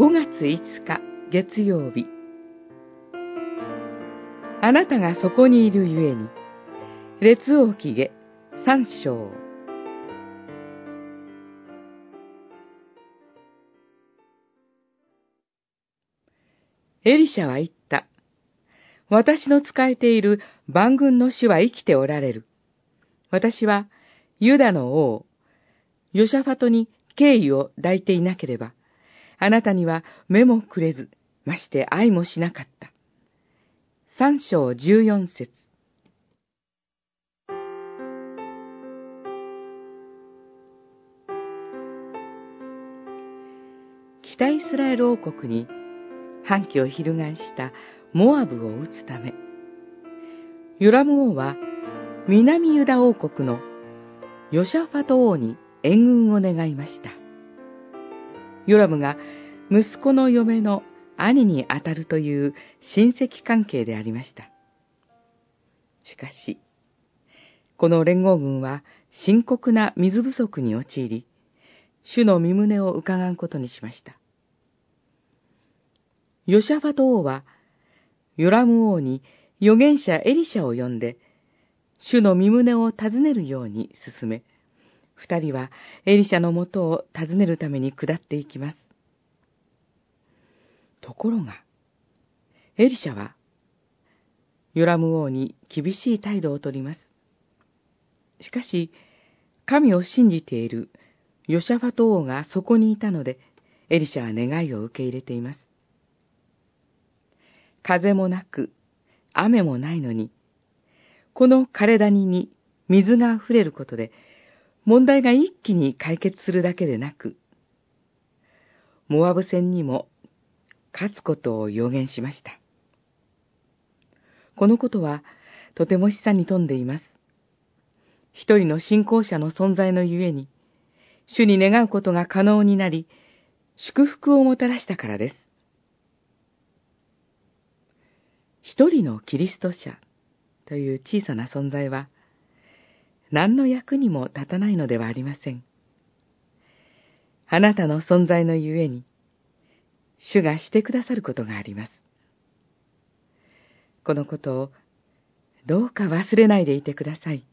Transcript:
5月5日月曜日。あなたがそこにいるゆえに。列王記下3章。エリシャは言った。私の仕えている万軍の主は生きておられる。私はユダの王、ヨシャファトに敬意を抱いていなければ、あなたには目もくれず、まして愛もしなかった。3章14節。北イスラエル王国に反旗を翻したモアブを討つため、ヨラム王は南ユダ王国のヨシャファト王に援軍を願いました。ヨラムが息子の嫁の兄にあたるという親戚関係でありました。しかし、この連合軍は深刻な水不足に陥り、主の身旨を伺うことにしました。ヨシャファト王は、ヨラム王に預言者エリシャを呼んで、主の身旨を尋ねるように進め、二人はエリシャのもとを訪ねるために下っていきます。ところが、エリシャは、ヨラム王に厳しい態度をとります。しかし、神を信じているヨシャファト王がそこにいたので、エリシャは願いを受け入れています。風もなく、雨もないのに、この枯れ谷に水が溢れることで、問題が一気に解決するだけでなく、モアブ戦にも勝つことを予言しました。このことはとても示唆に富んでいます。一人の信仰者の存在のゆえに、主に願うことが可能になり、祝福をもたらしたからです。一人のキリスト者という小さな存在は、何の役にも立たないのではありません。あなたの存在のゆえに、主がしてくださることがあります。このことをどうか忘れないでいてください。